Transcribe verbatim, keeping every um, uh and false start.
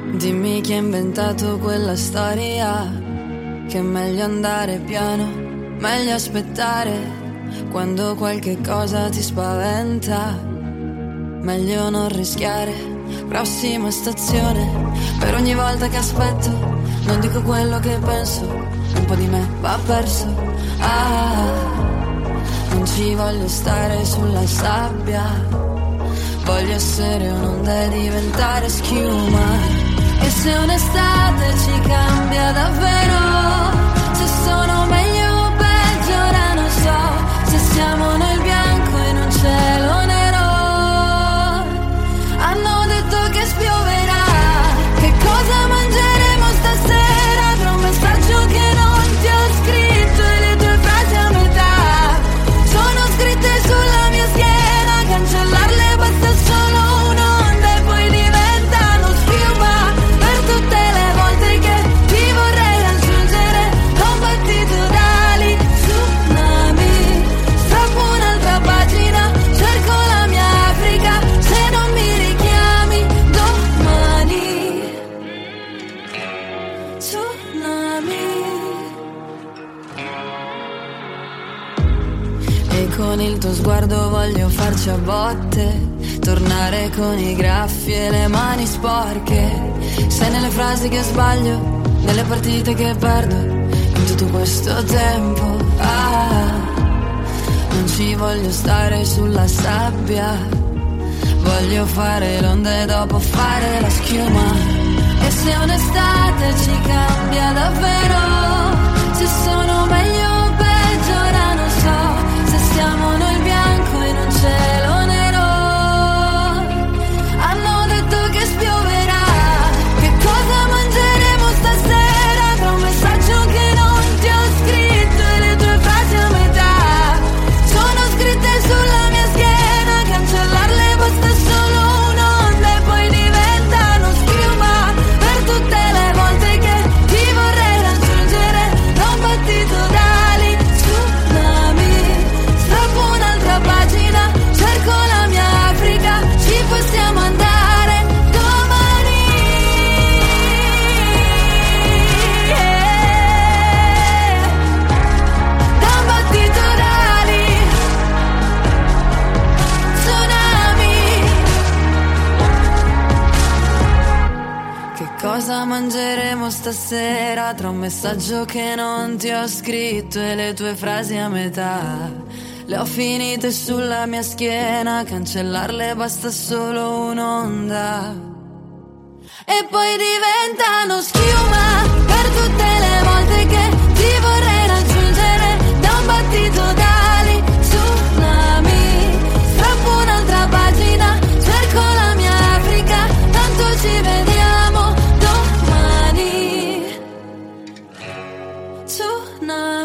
Dimmi chi ha inventato quella storia, che è meglio andare piano, meglio aspettare. Quando qualche cosa ti spaventa, meglio non rischiare. Prossima stazione, per ogni volta che aspetto, non dico quello che penso, un po' di me va perso. Ah, non ci voglio stare sulla sabbia, voglio essere un'onda e diventare schiuma. E se un'estate ci cambia davvero, se sono meglio o peggio ora non so, se siamo nel bianco in un cielo nero. Hanno detto che spioverà, che cosa mangeremo stasera, tra un messaggio che non ti ho scritto e le tue frasi a metà sono scritte sulla mia schiena, cancellarle basta solo un'onda e poi diventano schiuma. Per tutte le volte che ti vorrei raggiungere, ho battito d'ali, tsunami, strappo un'altra pagina, cerco la mia Africa, se non mi richiami domani, tsunami. E con il tuo sguardo voglio farci a botte, tornare con i graffi e le mani sporche. Sei nelle frasi che sbaglio, nelle partite che perdo, in tutto questo tempo. Ah, non ci voglio stare sulla sabbia, voglio fare l'onda e dopo fare la schiuma. E se un'estate ci cambia davvero, se sono meglio o peggio ora non so, se siamo nel bianco in un cielo nero. Hanno detto che spioverà, che cosa mangeremo stasera, tra un messaggio che non ti ho scritto e le tue frasi a metà sono scritte sulla mia schiena, cancellarle basta solo un'onda e poi diventano schiuma. Per tutte le volte che ti vorrei raggiungere, ho battito d'ali, tsunami, strappo un'altra pagina, cerco la mia Africa, ci possiamo andare domani. Da un battito d'ali, tsunami. Che cosa mangeremo stasera, tra un messaggio che non ti ho scritto e le tue frasi a metà le ho finite sulla mia schiena, cancellarle basta solo un'onda e poi diventano schiuma. Per tutte le volte che ti vorrei raggiungere, da un battito d'ali, tsunami, strappo un'altra pagina, cerco la mia Africa, tanto ci vediamo domani, tsunami.